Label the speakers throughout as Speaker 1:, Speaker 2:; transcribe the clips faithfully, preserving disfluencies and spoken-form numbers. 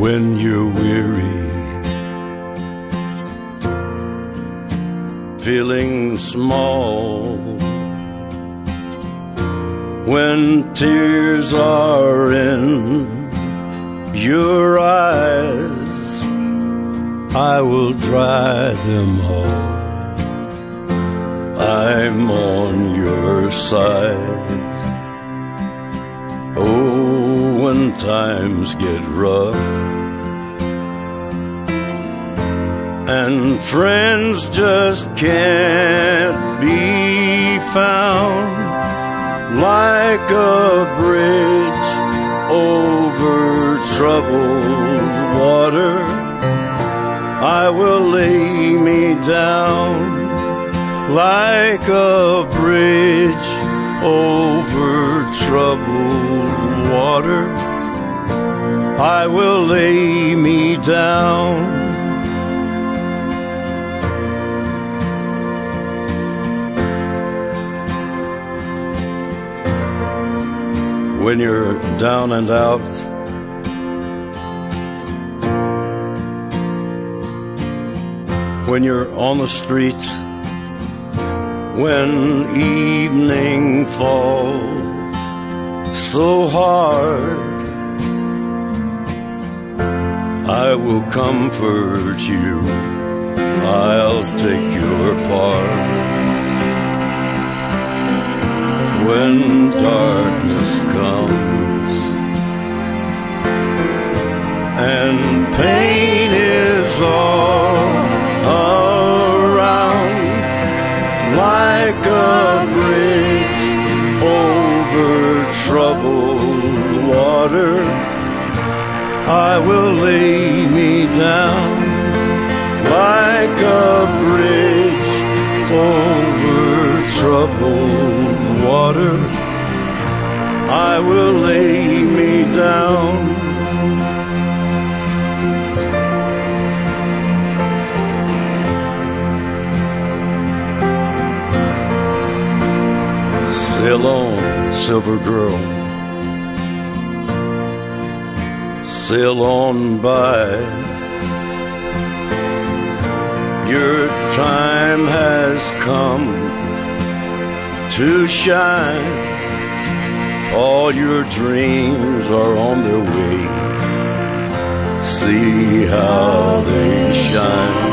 Speaker 1: when you're weary, feeling small, when tears are in your eyes, I will dry them all. I'm on your side. Oh, when times get rough and friends just can't be found, like a bridge over troubled water, I will lay me down. Like a bridge over troubled water, I will lay me down. When you're down and out, when you're on the street, when evening falls so hard, I will comfort you, I'll take your part. When darkness comes and pain is all around, like a bridge over troubled water, I will lay me down. Like a bridge over troubled water, I will lay me down. Sail on, silver girl, sail on by. Your time has come to shine. All your dreams are on their way. See how they shine.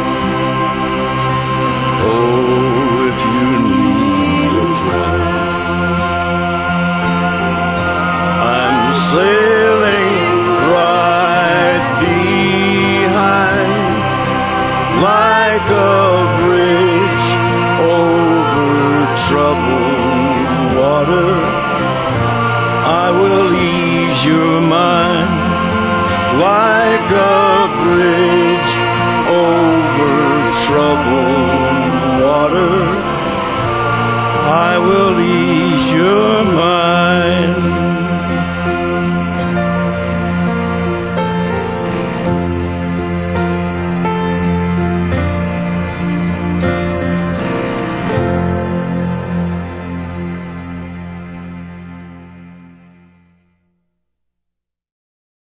Speaker 1: Oh, if you need a friend, I'm sailing right behind. Like a bridge over troubled water, I will